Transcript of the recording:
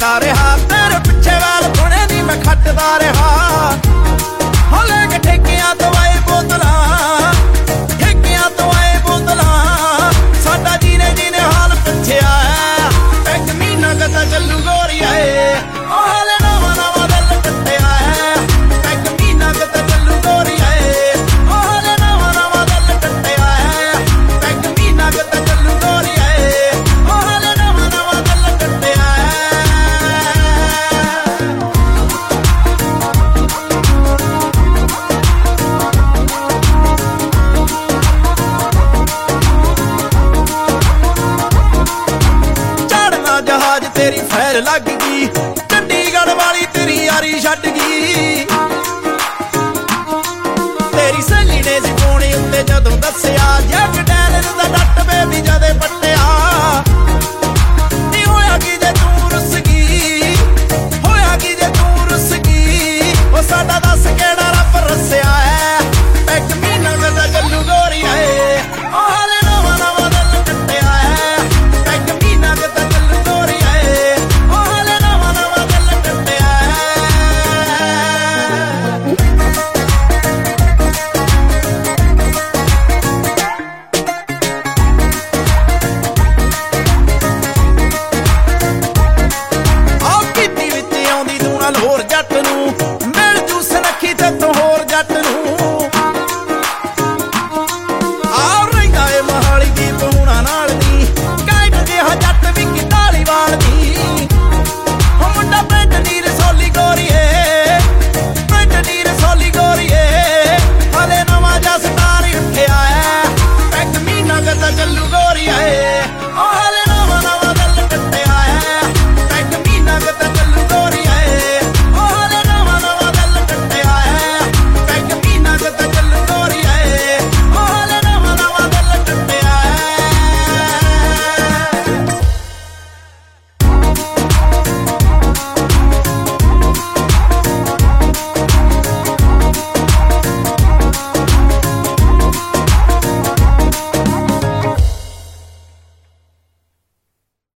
भटकदा रहा तेरे पिछे वाल थोड़े दी मैं खटदा रहा हो लेके ठेकियां तो आए बोतलां ठेकियां तो आए बोतलां साडा जीने जीने हाल पुछया एक महीना कदा चलू गोरिया ओ हाले नवा नवा दिल टुटिया एक महीना कदा चलू गोरिया ओ हाले नवा नवा दिल टुटिया एक महीना कदा चलू गोरिया ओ हाले नवा नवा दिल टुटिया जहाज तेरी फैर लग गई चंडीगढ़ वाली तेरी यारी छड्ड गई तेरी सहेली ने सी फोन उत्ते जदों दस्सिया जैक डैनियल दा डट बेबी जदे